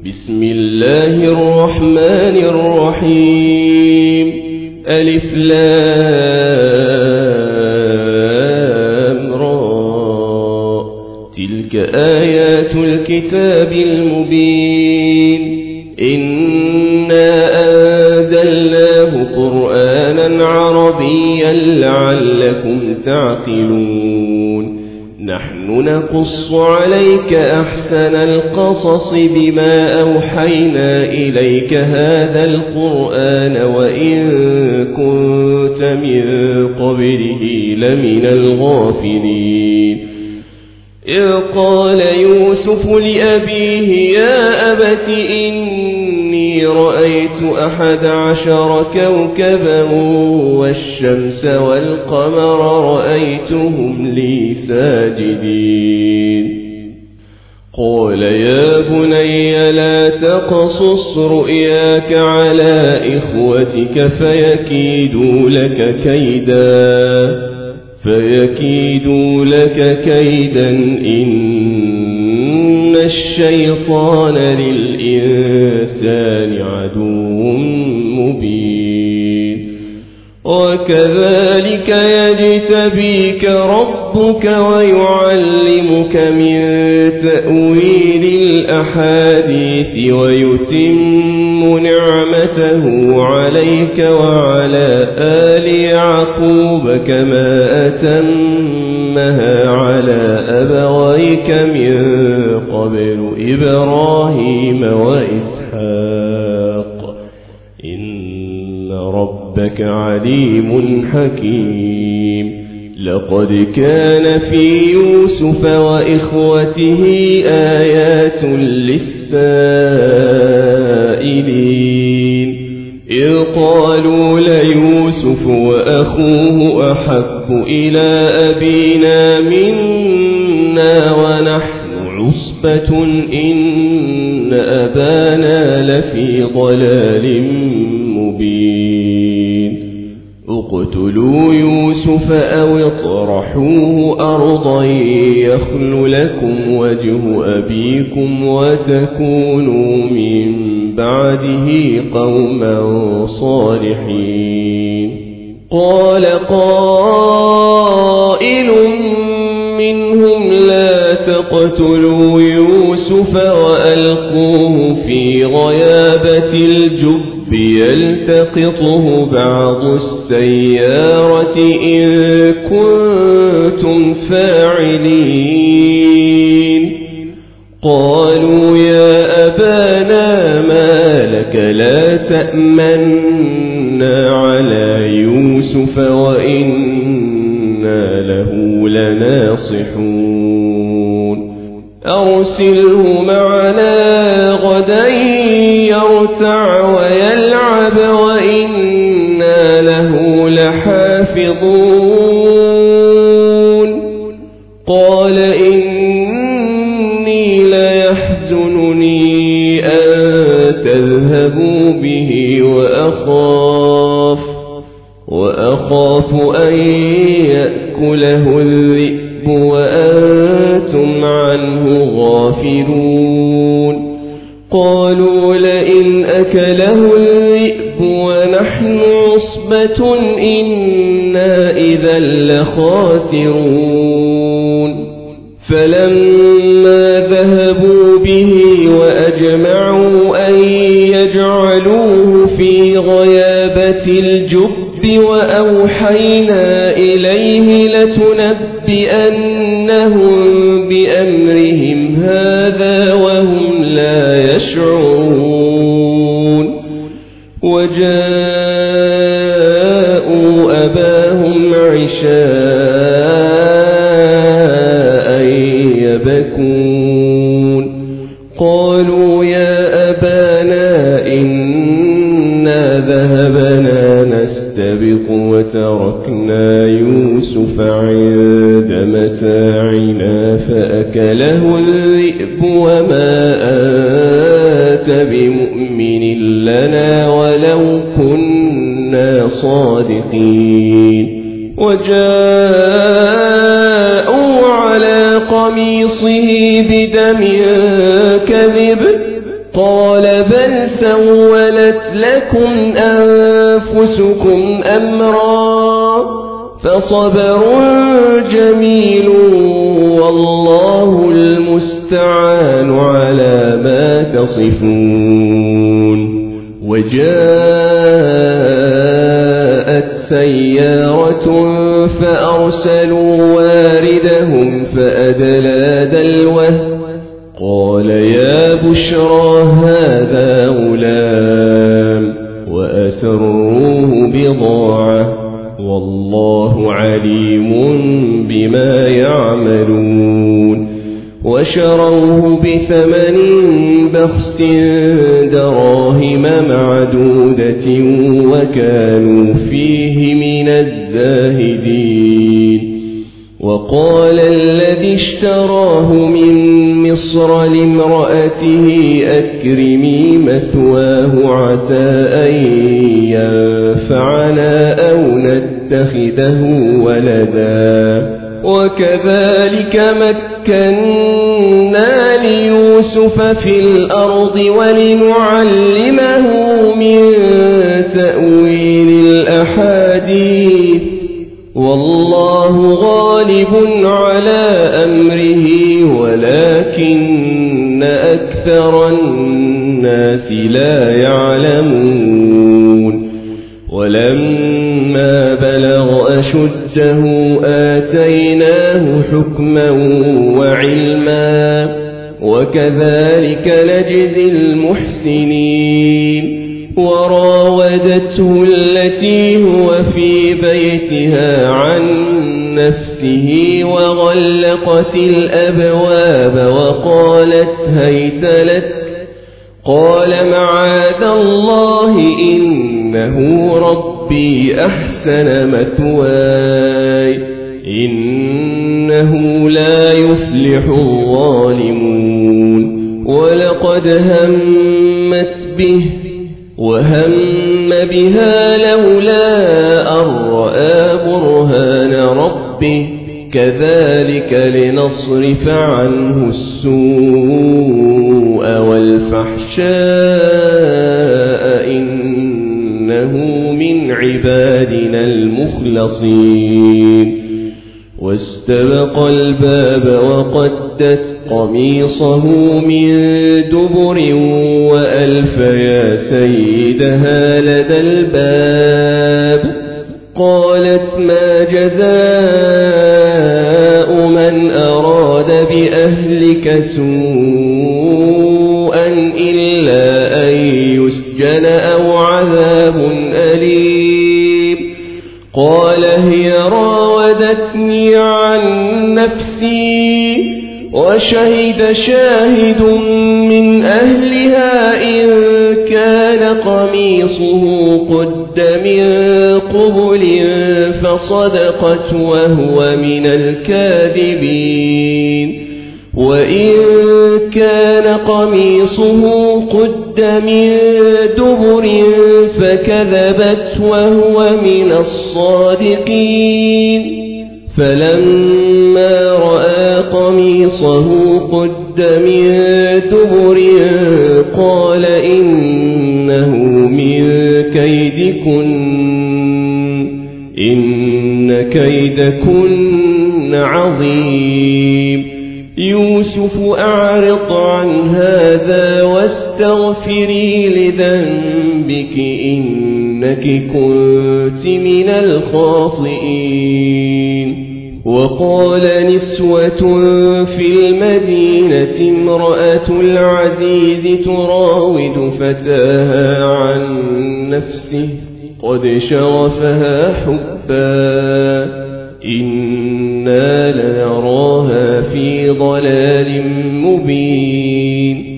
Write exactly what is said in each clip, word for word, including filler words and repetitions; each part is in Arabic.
بسم الله الرحمن الرحيم. ألف لام را. تلك آيات الكتاب المبين. إنا أنزلناه قرآنا عربيا لعلكم تعقلون. نحن نقص عليك أحسن القصص بما أوحينا إليك هذا القرآن وإن كنت من قبله لمن الغافلين. إذ قال يوسف لأبيه يا أبت إني رأيت أحد عشر كوكبا والشمس والقمر رأيتهم لي ساجدين. قال يا بني لا تقصص رؤياك على إخوتك فيكيدوا لك كيدا فيكيدوا لك كيدا إن الشيطان للإنسان عدو مبين. وكذلك يجتبيك ربك ويعلمك من تأويل الأحاديث ويتم نعمته عليك وعلى آل يعقوب كما أتمها على أبويك من قبل إبراهيم وإسحاق إن ربك عليم حكيم. لقد كان في يوسف وإخوته آيات للسائلين. إذ قالوا ليوسف وأخوه أحب إلى أبينا منا ونحن عصبة إن أبانا لفي ضلال مبين. اقتلوا يوسف أو اطرحوه أرضا يخل لكم وجه أبيكم وتكونوا من بعده قوما صالحين. قال قائل منهم لا تقتلوا يوسف وألقوه في غيابة الجب يلتقطه بعض السيارة إن كنتم فاعلين. قالوا يا أبانا ما لك لا تأمنا على يوسف وإنا له لناصحون. أرسله معنا غدا يرتع ويلعب وإنا له لحافظون. قال إني ليحزنني أن تذهبوا به وأخاف وأخاف أن يأكله الذئب وأنتم عنه غافلون. قالوا لئن أكله الذئب ونحن عصبة إنا إذا لخاسرون. فلما ذهبوا به وأجمعوا أن يجعلوه في غيابة الجب وأوحينا إليه لتنبئنهم بأمرهم هذا وهم لا يشعرون. وجاءوا أباهم عشاء يبكون. قالوا يا أبانا إنا ذهبنا نستبق وتركنا يوسف عند متاعنا فأكله الذئب وما أنت بمؤمن لنا ولو كنا صادقين. وجاءوا على قميصه بدم كذب قال بل سولت لكم أنفسكم أمرا فصبر جميل والله المستعان على ما تصفون. وجاءت سيارة فأرسلوا واردهم فأدلى دلوه قال يا بشرى هذا غلام وأسروه بضاعة والله عليم بما يعملون. وشروه بثمن بخس دراهم معدودة وكانوا فيه من الزاهدين. وقال الذي اشتراه من مصر لامرأته أكرمي مثواه عسى أن ينفعنا أو نتخذه ولدا. وكذلك مكنا ليوسف في الأرض ولنعلمه من تأويل الأحاديث والله غالب على أمره ولكن أكثر الناس لا يعلمون. ولما بلغ أشده آتيناه حكما وعلما وكذلك نجزي المحسنين. وراودته التي هو في بيتها عن نفسه وغلقت الأبواب وقالت هيت لك قال معاذ الله إنه ربي أحسن مثواي إنه لا يفلح الظالمون. ولقد همت به وهم بها لولا أن رأى برهان ربه كذلك لنصرف عنه السوء والفحشاء إنه من عبادنا المخلصين. واستبق الباب وقدت قميصه من دبر وألف يا سيدها لدى الباب. قالت ما جزاء من أراد بأهلك سوءا إلا أن يسجن أو عذاب أليم. قال هي راودتني عن نفسي وشهد شاهد من أهلها إن كان قميصه قد من قبل فصدقت وهو من الكاذبين. وإن كان قميصه قد من دبر فكذبت وهو من الصادقين. فلما رأى قميصه قد من دبر قال إنه من كيدكن إن كيدكن عظيم. يوسف أعرض عن هذا واستغفري لذنبك إنك كنت من الخاطئين. وقال نسوة في المدينة امرأة العزيز تراود فتاها عن نفسه قد شغفها حبا إنا لنراها في ضلال مبين.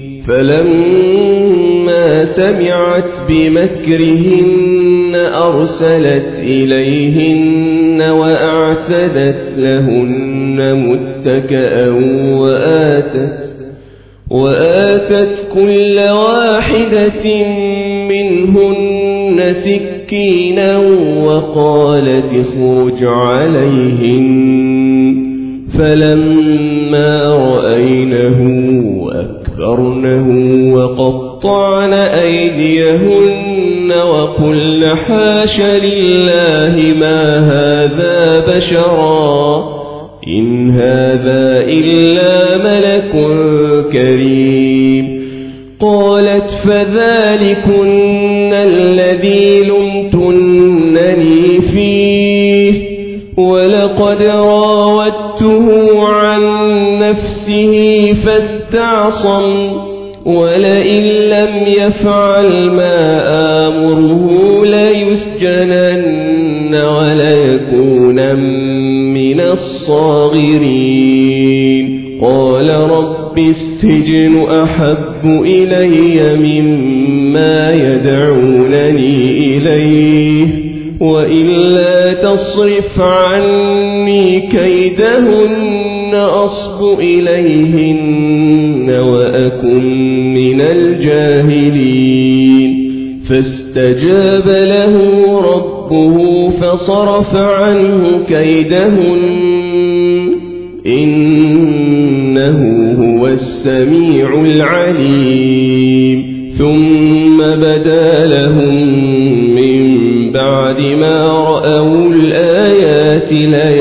فلما سمعت بمكرهن أرسلت إليهن وأعتدت لهن متكئا وآتت, وآتت كل واحدة منهن سكينا وقالت اخرج عليهن. فلما رأينه أكبرنه وقط وقطعن أيديهن وقلن حاش لله ما هذا بشرا إن هذا إلا ملك كريم. قالت فذلكن الذي لمتنني فيه ولقد راودته عن نفسه فاستعصم ولئن لم يفعل ما آمره ليسجنن وليكون من الصاغرين. قال رب السجن أحب إلي مما يدعونني إليه وإلا تصرف عني كيدهن أصب إليهن وأكن من الجاهلين. فاستجاب له ربه فصرف عنه كيدهن إنه هو السميع العليم. ثم بدا لهم من بعد ما رأوا الآيات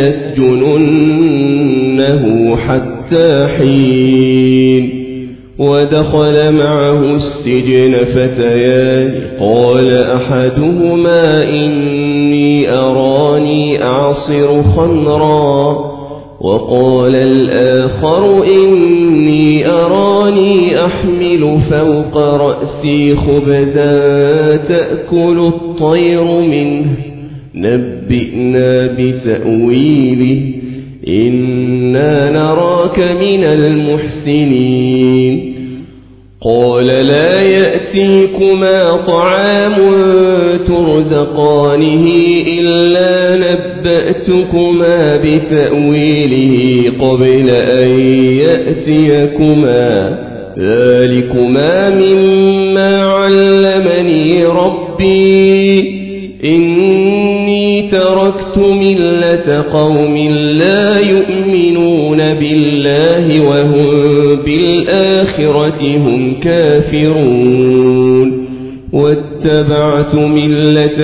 ليسجننه حتى حين. ودخل معه السجن فتيان قال أحدهما إني أراني أعصر خمرا وقال الآخر إني أراني أحمل فوق رأسي خبزا تأكل الطير منه نبئنا بتأويله إنا نراك من المحسنين. قال لا يأتيكما طعام ترزقانه إلا نبأتكما بتأويله قبل أن يأتيكما ذلكما مما علمني ربي إني تركت ملة قوم لا يؤمنون بالله وهم بالآخرة هم كافرون واتبعت ملة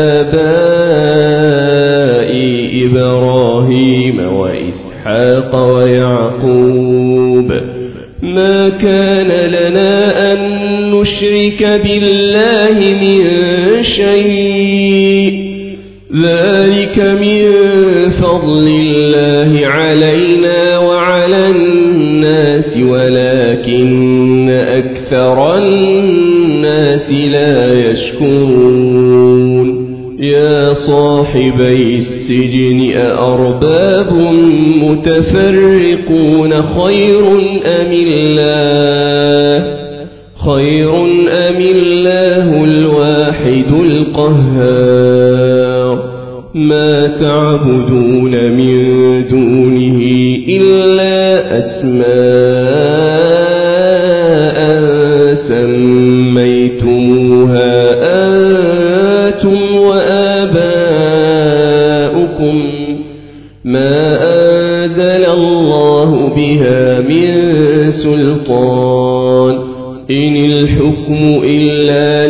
آبائي إبراهيم وإسحاق ويعقوب ما كان لنا أن نشرك بالله من شيء ذلك من فضل الله علينا وعلى الناس ولكن أكثر الناس لا يشكرون. يا صاحبي السجن أأرباب متفرقون خير أم الله خير أم الله الواحد القهار. ما تعبدون من دونه إلا أسماء سميتموها أنتم وآباؤكم ما أنزل الله بها من سلطان إن الحكم إلا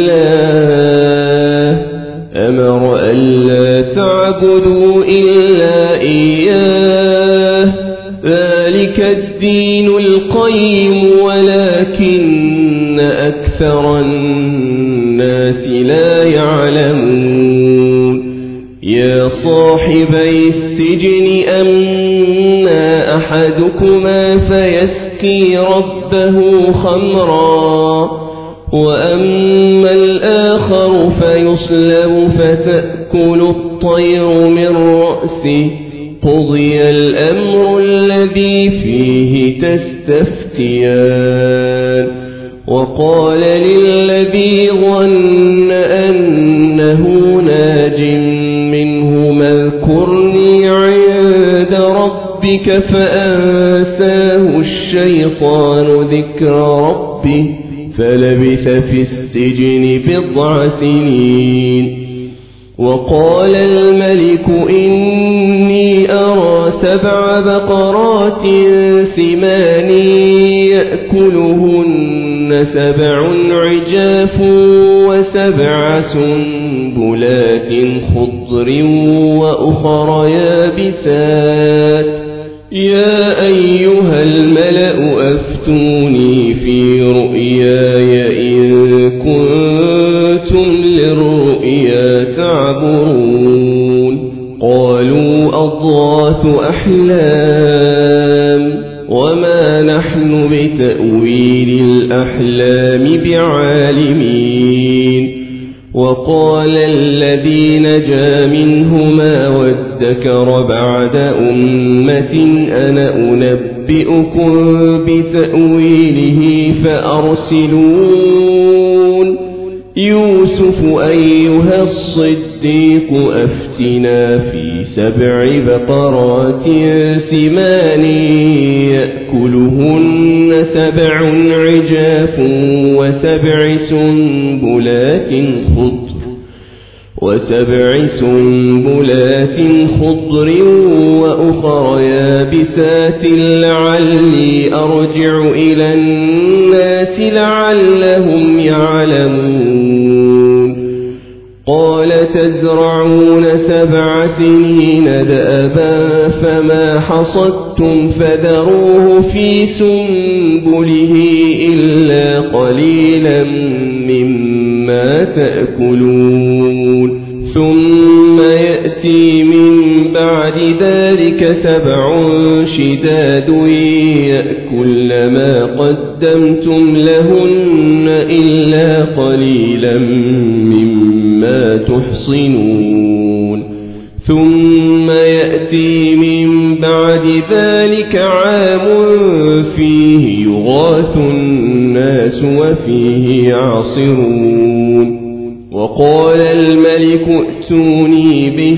لله أمر ألا تعبدوا إلا إياه ذلك الدين القيم ولكن أكثر الناس لا يعلمون. يا صاحبي السجن أما أحدكما فيسقي ربه خمرا وأما الآخر فيصلب فتأكل الطير من رأسه قضي الأمر الذي فيه تستفتيان. وقال للذي ظن أنه ناج منهما اذكرني عند ربك فأنساه الشيطان ذكر ربه فلبث في السجن بضع سنين. وقال الملك إني أرى سبع بقرات سمان يأكلهن سبع عجاف وسبع سنبلات خضر وأخر يابسات يا أيها الملأ أفتوني في رؤياي إن كنتم للرؤيا تعبرون قالوا أضغاث أحلام وما نحن بتأويل الأحلام بعالمين وقال الذي نجا منهما وادكر بعد أمة أنا أنبئكم بتأويله فأرسلون يوسف أيها الصديق أفتنا في سبع بقرات سمان يأكلهن سبع عجاف وسبع سنبلات خضر وسبع سنبلات خضر وأخر يابسات لعلي أرجع إلى الناس لعلهم يعلمون قال تزرعون سبع سنين دأبا فما حصدتم فذروه في سنبله إلا قليلا مما تأكلون ثم يأتي من بعد ذلك سبع شداد يأكل ما قدمتم لهن إلا قليلا مما تحصنون ثم يأتي من بعد ذلك عام فيه يغاث الناس وفيه يعصرون وقال الملك ائتوني به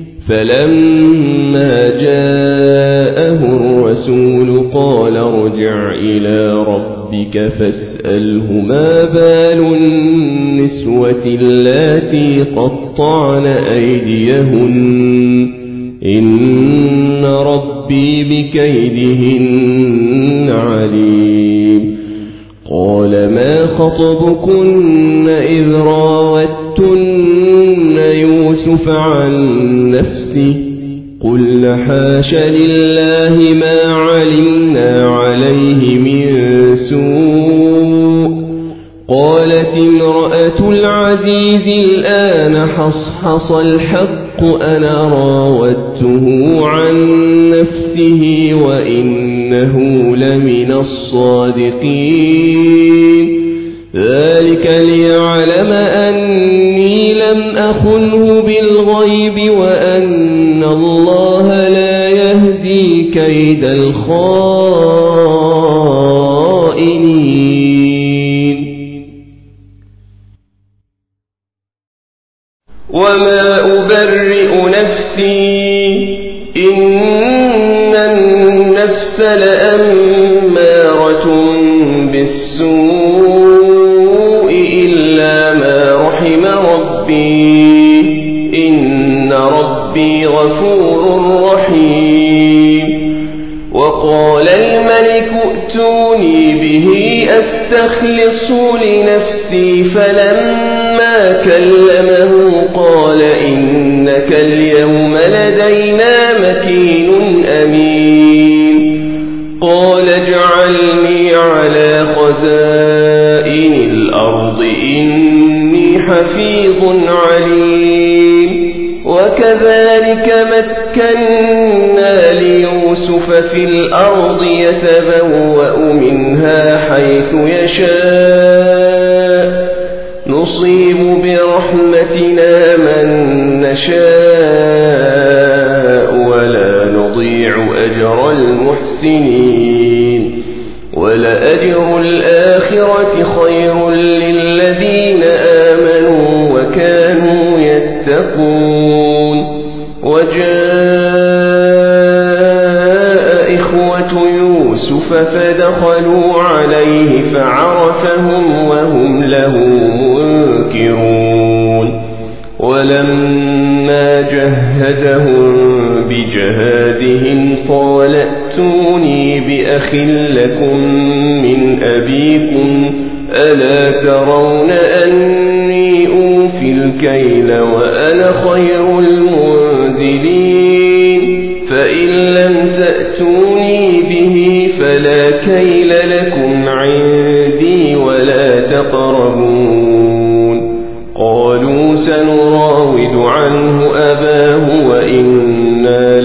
فلما جاءه الرسول قال ارجع إلى ربك فاسأله ما بال النسوة اللاتي قطعن أيديهن إن ربي بكيدهن عليم قال ما خطبكن إذ راوتن يوسف عن نفسه قلن حاش لله ما علمنا عليه من سوء قالت امرأة العزيز الآن حصحص الحق أنا راودته عن نفسه وإنه لمن الصادقين ذلك ليعلم أني لم أخنه بالغيب وأن الله لا يهدي كيد الخائنين وما أبرئ نفسي إن النفس لأمارة بالسوء إلا ما رحم ربي إن ربي غفور رحيم وقال الملك ائتوني به أستخلصه لنفسي فلما كلمه قال إنك اليوم لدينا مكين أمين قال اجعلني على خزائن الأرض إني حفيظ عليم وكذلك مكنا ليوسف في الأرض يتبوأ منها حيث يشاء نصيب برحمتنا من نشاء ولا نضيع أجر المحسنين ولأجر الآخرة خير للذين آمنوا وكانوا يتقون وجاء إخوة يوسف فدخلوا عليه فعرفهم وهم له منكرون ولما جهزهم بجهازهم قال ائتوني بأخ لكم من أبيكم ألا ترون أني أوفي الكيل وأنا خير المنزلين فإن لم تأتوني به فلا كيل لكم عندي ولا تقربون قالوا سنراود عنه أباه وإنا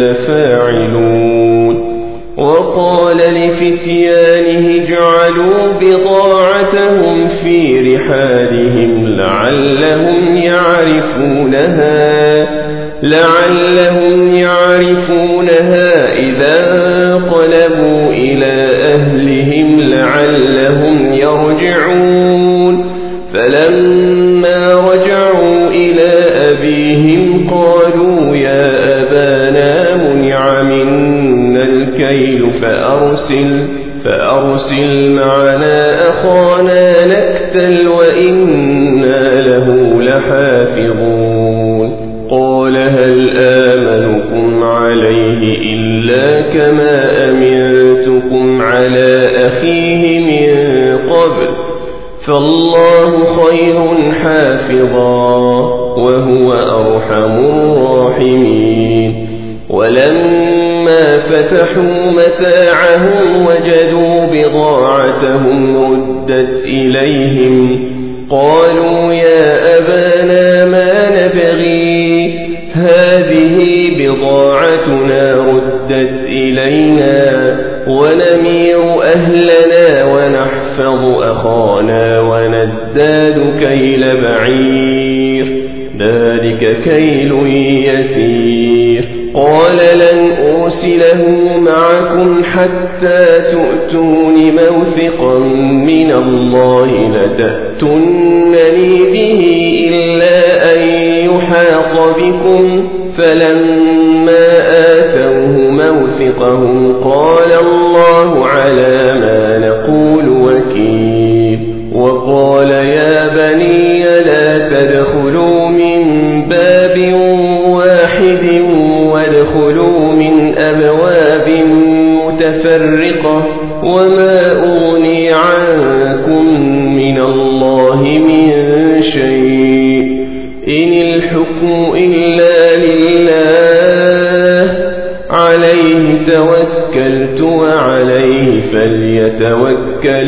لفاعلون وقال لفتيانه اجعلوا بضاعتهم في رحالهم لعلهم يعرفونها لعلهم يعرفونها إذا انقلبوا إلى أهلهم لعلهم يرجعون فلما رجعوا إلى أبيهم قالوا يا أبانا منع منا الكيل فأرسل فأرسل معنا أخانا نكتل وإنا له لحافظون قال هل آمنكم عليه إلا كما أمنتكم على أخيه من قبل فالله خير حافظا وهو أرحم الراحمين ولما فتحوا متاعهم وجدوا بضاعتهم ردت إليهم قالوا يا أبانا ما نبغي هذه بضاعتنا ردت إلينا ونمير أهلنا ونحفظ أخانا ونزداد كيل بعير ذلك كيل يسير قال لن أرسله معكم حتى تؤتون موثقا من الله لتأتونني به إلا أن يحاط بكم فلما آتوه موثقهم قال الله على ما نقول وكيل وقال يا بني لا تدخلوا من باب واحد وادخلوا من أبواب متفرقة وما أغني عنكم من الله من شيء إن الحكم إلا لله عليه توكلت وعليه فليتوكل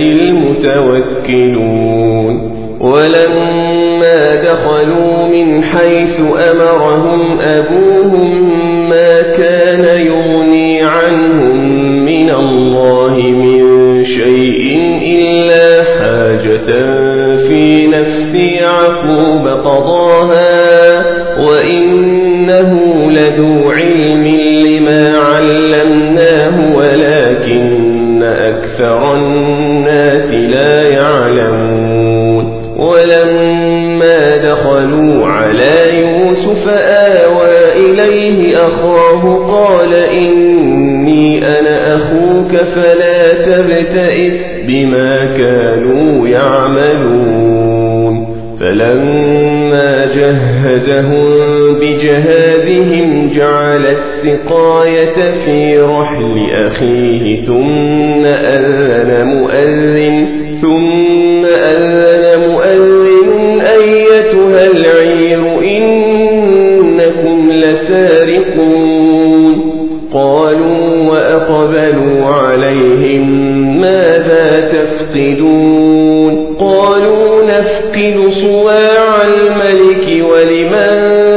المتوكلون ولما دخلوا من حيث أمرهم أبوهم ما كان يغني عنهم من الله من شيء إلا حاجة في نفس يعقوب قضاها وإنه لذو علم لما علمناه ولكن أكثر الناس لا يعلمون ولما دخلوا على يوسف آوى إليه أخاه قال إني أنا أخوك فلا تبتئس بما كانوا يعملون فلما جهزهم بجهازهم جعل السقاية في رحل أخيه ثم أذن مؤذن ثم أذن مؤذن أيتها العير إنكم لسارقون قالوا وأقبلوا عليهم ماذا تفقدون قالوا نفقد صواع الملك ولمن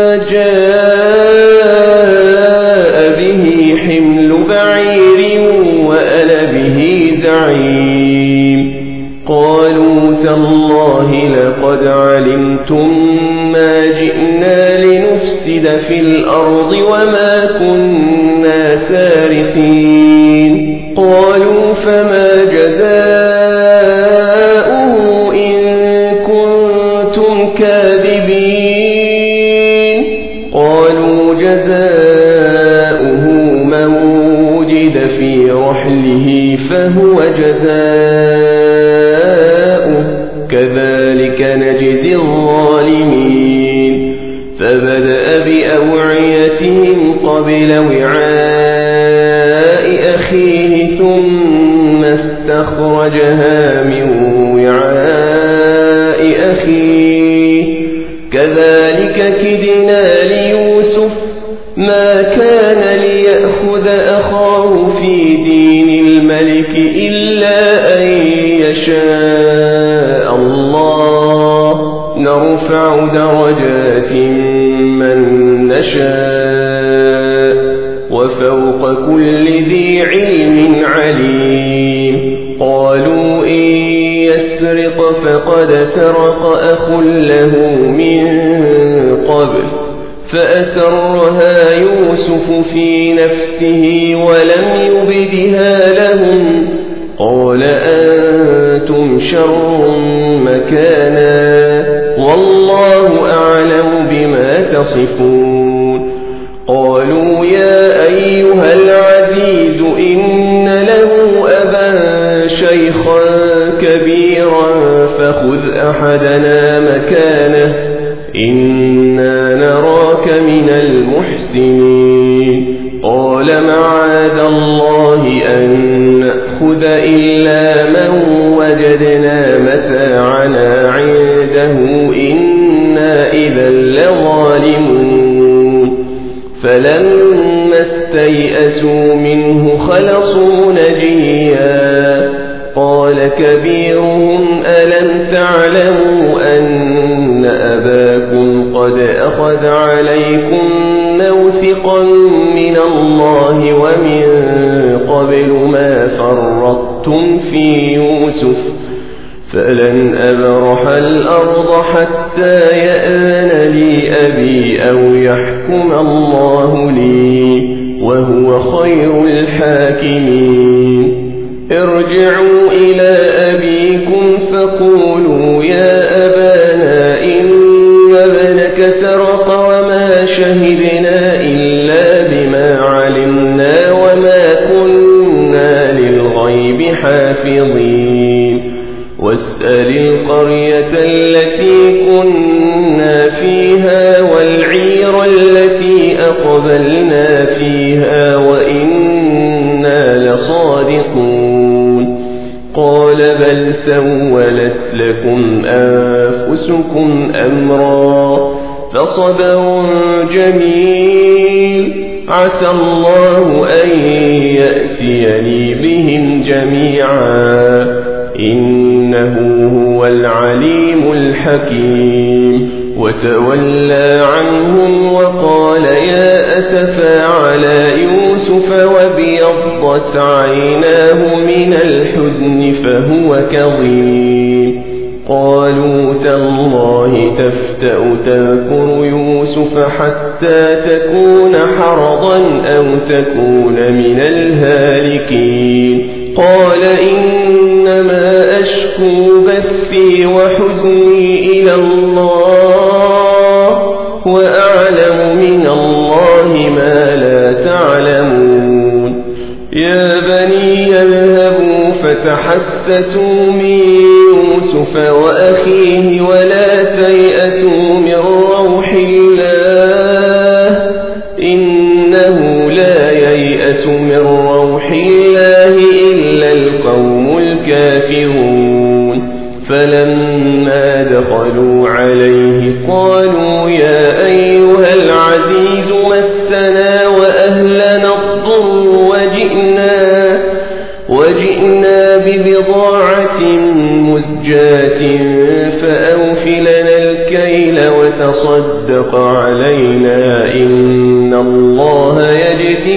جاء به حمل بعير وأنا به زعيم قالوا تالله لقد علمتم ما جئنا لنفسد في الأرض وما كنا سارقين قالوا فما جزاؤه إن كنتم كاذبين قالوا جزاؤه من وجد في رحله فهو جزاؤه كذلك نجزي الظالمين فبدأ بأوعيتهم قبل وعاء أخيه ثم استخرجها من وعاء أخيه كذلك كدنا ليوسف ما كان ليأخذ أخاه في دين الملك إلا أن يشاء الله نرفع درجات من نشاء وفوق كل ذي علم عليم قالوا إن يسرق فقد سرق أخ له من قبل فأسرها يوسف في نفسه ولم يبدها لهم قال أنتم شر مكانا والله أعلم بما تصفون قالوا يا أيها العزيز إن له أبا شيخا كبيرا فخذ أحدنا مكانه إنا نراك من المحسنين قال معاذ الله أن نأخذ إلا من وجدنا متاعنا عنده إنا إذا لظالمون فلما استيئسوا منه خلصوا نجيا قال كبيرهم ألم تعلموا أن أباكم قد أخذ عليكم موثقا من الله ومن قبل ما فرطتم في يوسف فلن أبرح الأرض حتى يأذن لي أبي أو يحكم الله لي وهو خير الحاكمين ارجعوا إلى أبيكم فقولوا يا أبانا إن ابنك سرق وما شهدنا إلا بما علمنا وما كنا للغيب حافظين واسأل القرية التي كنا فيها والعير التي أقبلنا فيها وإنا لصادقون قال بل سولت لكم أنفسكم أمرا فصبر جميل عسى الله أن يأتيني بهم جميعا إنه هو العليم الحكيم وتولى عنهم وقال يا أسفا على يوسف وابيضت عيناه من الحزن فهو كظيم قالوا تالله تفتأ تذكر يوسف حتى تكون حرضا أو تكون من الهالكين قال إنما أشكو بثي وحزني إلى الله وأعلم من الله ما لا تعلمون يا بني اذهبوا فتحسسوا من يوسف وأخيه ولا تيأسوا من روح الله إنه لا ييأس من روح الله إلا القوم الكافرون فلما دخلوا عليه قالوا يا أيها العزيز مسنا وأهلنا الضر وجئنا, وجئنا ببضاعة مزجاة فأوفلنا الكيل وتصدق علينا إن الله يجزي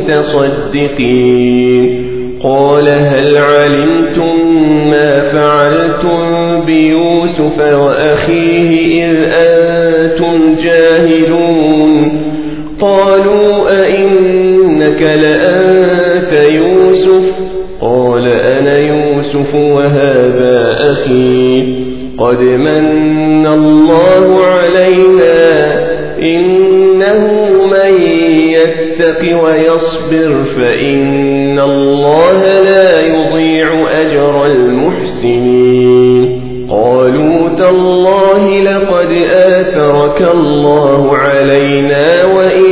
المتصدقين قال هل علمتم ما فعلتم بيوسف وأخيه إذ أنتم جاهلون قالوا أئنك لأنت يوسف قال أنا يوسف وهذا أخي قد من الله علينا إنه من يتق ويصبر فإن الله لا يضيع أجر المحسنين قالوا تالله لقد آثرك الله علينا وإن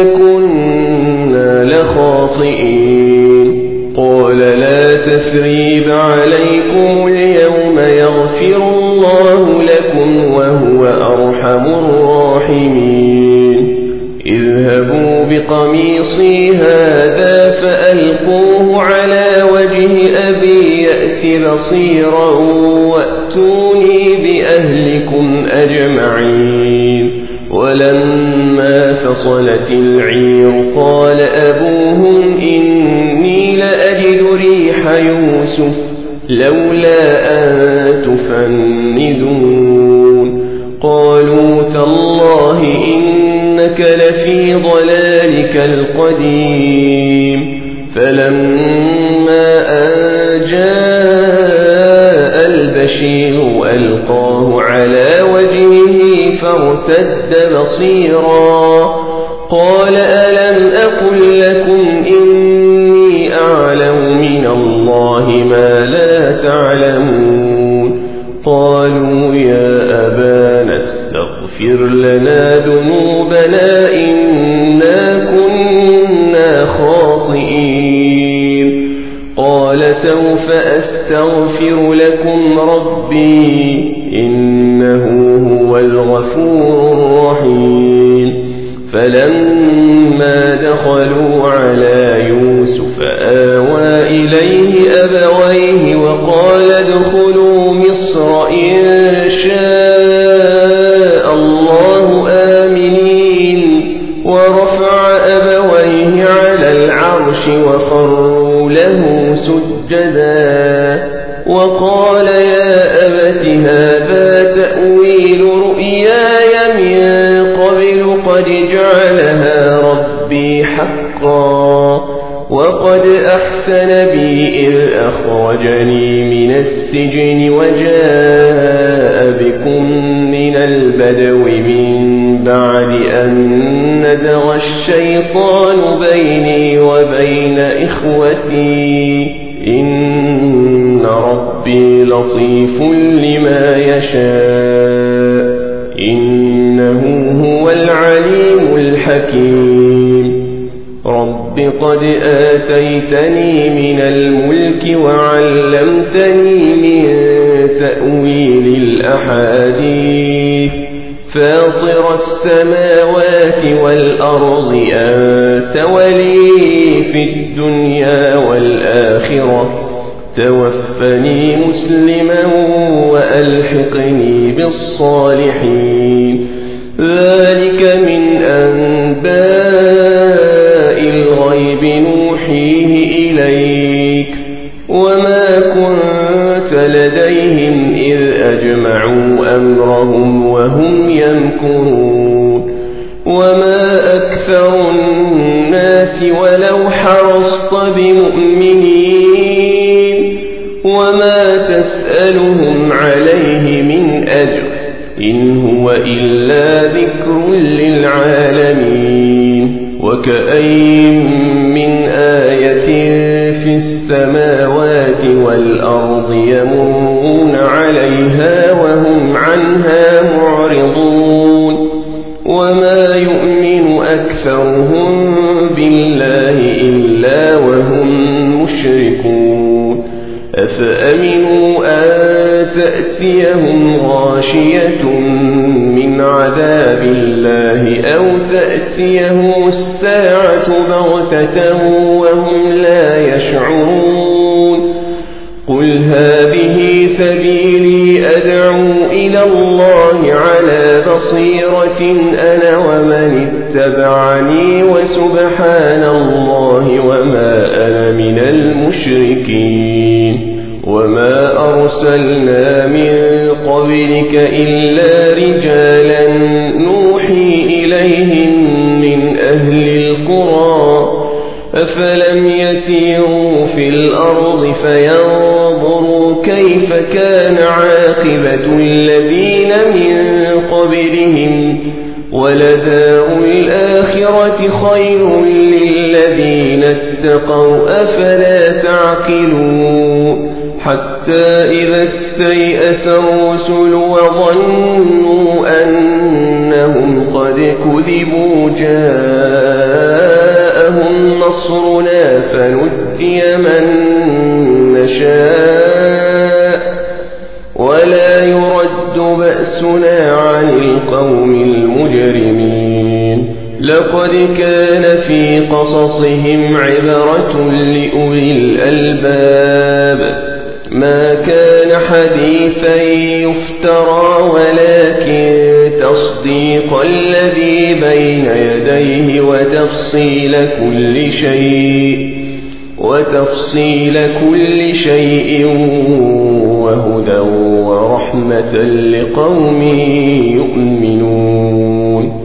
كنا لخاطئين قال لا تثريب عليكم اليوم يغفر الله لكم لكم وهو أرحم الراحمين اذهبوا بقميصي هذا فألقوه على وجه أبي يأت بصيرا وأتوني بأهلكم أجمعين ولما فصلت العير قال أبوهم إني لأجد ريح يوسف لولا أن تفندون قالوا تالله إنك لفي ضلالك القديم فلما أن جاء البشير ألقاه على وجهه فارتد بصيرا قال ألم أقل لكم إني أعلم من الله ما لا تعلمون قالوا يا أبانا استغفر لنا ذنوبنا إنا كنا خاطئين قال سوف أستغفر لكم ربي إنه هو الغفور الرحيم فلما دخلوا على يوسف آوى إليه أبويه وقال ادخلوا مصر إن شاء الله آمنين ورفع أبويه على العرش وخروا له سجدا وقال يا أبت هذا تأويل رؤياي من قبل قد جعلها ربي حقا وقد أحسن بي إذ أخرجني من السجن وجاء بكم من البدو من بعد أن نزغ الشيطان بيني وبين إخوتي إن ربي لطيف لما يشاء إنه هو العليم الحكيم رب قد آتيتني من الملك وعلمتني من تأويل الأحاديث فاطر السماوات والأرض أنت ولي في الدنيا والآخرة توفني مسلما وألحقني بالصالحين ذلك من أنباء الغيب نوحيه إليك وما كنت لديهم إذ أجمعوا أمرهم وهم يمكرون وما أكثر الناس ولو حرصت بمؤمنين وما تسألهم عليه من أجر إن هو إلا ذكر للعالمين وكأين من آية في السماوات والأرض يمرون عليها وهم عنها معرضون وما يؤمن أكثرهم بالله إلا وهم مشركون أفأمنوا أن تأتيهم غاشية من عذاب الله أو تأتيهم الساعة بغتة وهم لا يشعرون قل هذه سبيلي أدعو إلى الله على بصيرة أنا ومن اتبعني وسبحان الله وما أنا من المشركين وما أرسلنا من قبلك إلا رجالا نوحي إليهم من أهل القرى أفلم يسيروا في الأرض فينظروا كيف كان عاقبة الذين من قبلهم ولدار الآخرة خير للذين اتقوا أفلا تعقلون حتى إذا استيأس الرسل وظنوا أنهم قد كذبوا جاءهم نصرنا فنجي من نشاء ولا يرد بأسنا بأسنا عن القوم المجرمين لقد كان في قصصهم عبرة لأولي الألباب ما كان حديثا يفترى ولكن تصديق الذي بين يديه وتفصيل كل شيء وتفصيل كل شيء وهدى ورحمة لقوم يؤمنون